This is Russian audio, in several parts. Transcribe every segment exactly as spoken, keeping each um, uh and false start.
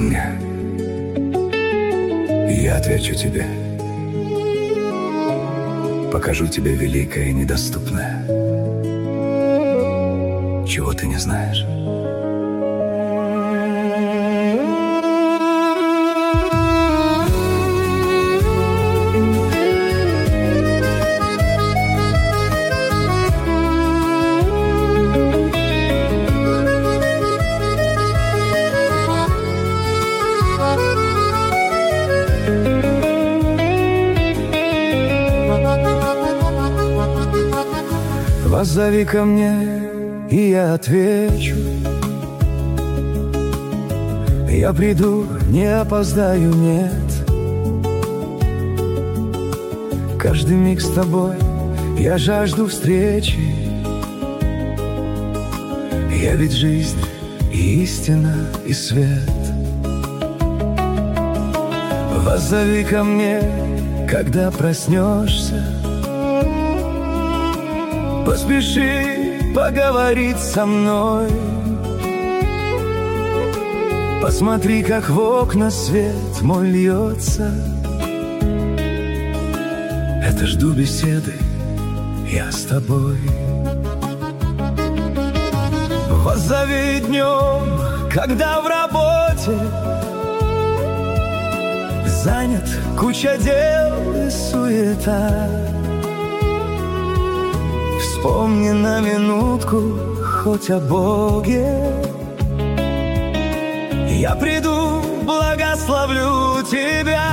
мне, и я отвечу тебе. Покажу тебе великое и недоступное, чего ты не знаешь. Позови ко мне, и я отвечу. Я приду, не опоздаю, нет. Каждый миг с тобой я жажду встречи. Я ведь жизнь, и истина, и свет. Позови ко мне, когда проснешься. Поспеши поговорить со мной. Посмотри, как в окна свет мой льется. Это жду беседы я с тобой. Позови днем, когда в работе занят куча дел и суета. Вспомни на минутку хоть о Боге. Я приду, благословлю тебя.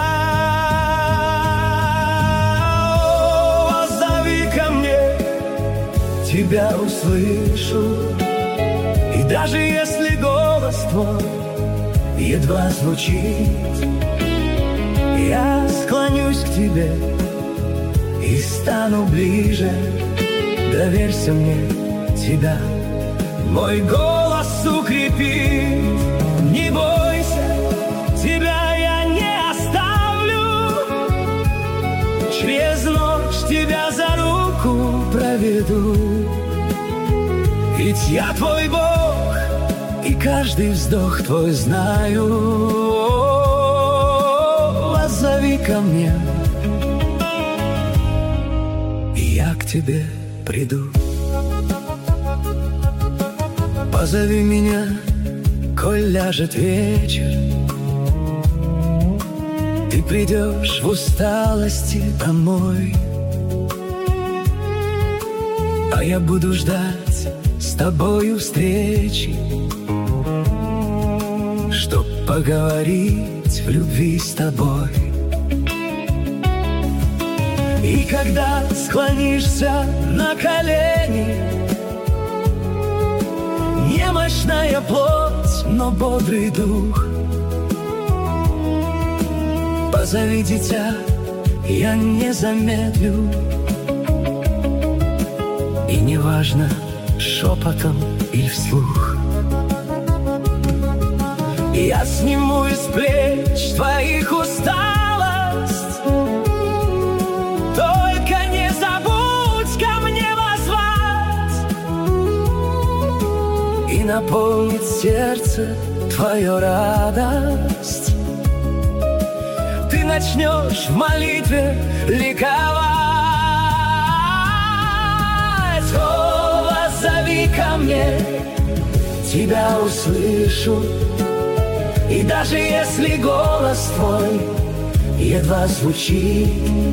О, позови ко мне, тебя услышу. И даже если голос твой едва звучит, я склонюсь к тебе и стану ближе. Доверься мне, тебя мой голос укрепит. Не бойся, тебя я не оставлю. Через ночь тебя за руку проведу. Ведь я твой Бог, и каждый вздох твой знаю. Позови ко мне, и я к тебе приду. Позови меня, коль ляжет вечер. Ты придешь в усталости домой, а я буду ждать с тобою встречи, чтоб поговорить в любви с тобой. И когда склонишься на колени, немощная плоть, но бодрый дух, позови, дитя, я не замедлю. И неважно, шепотом или вслух, я сниму из плеч твоих усталость. Только не забудь ко мне воззвать и наполнит сердце твое радость. Ты начнешь в молитве ликовать. О, позови ко мне, тебя услышу. И даже если голос твой едва звучит,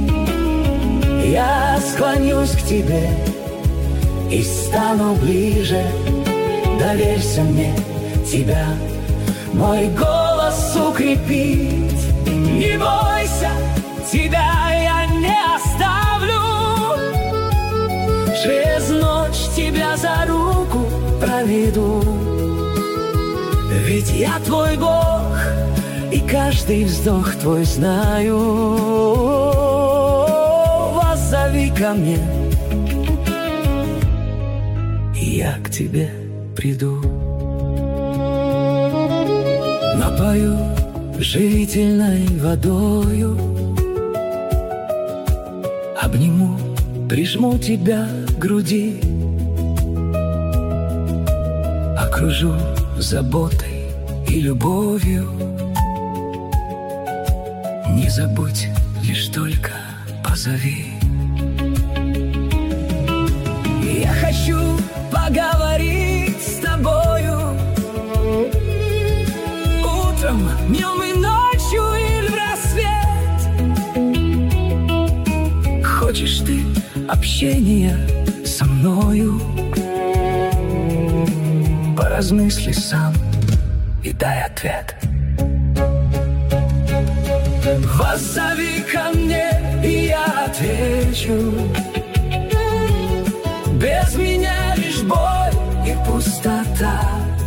я склонюсь к тебе и стану ближе. Доверься мне, тебя мой голос укрепит. Не бойся, тебя я не оставлю. Через ночь тебя за руку проведу. Ведь я твой Бог, и каждый вздох твой знаю. Воззови ко мне, и я к тебе приду. Напою живительной водою, обниму, прижму тебя к груди, окружу заботой и любовью. Не забудь, лишь только позови. Я хочу поговорить с тобою утром, днем и ночью или в рассвет. Хочешь ты общения со мною? Поразмысли сам и дай ответ. Воззови ко мне, и я отвечу. Без меня лишь боль и пустота.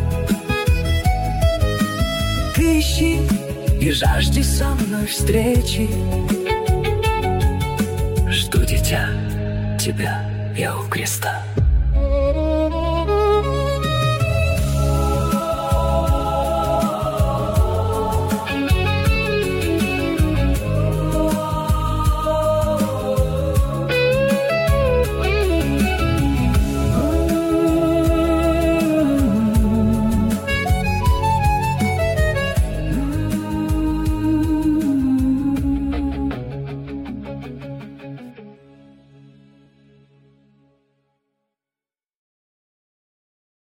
Ты ищи и жажди со мной встречи. Жду, дитя, тебя я у креста.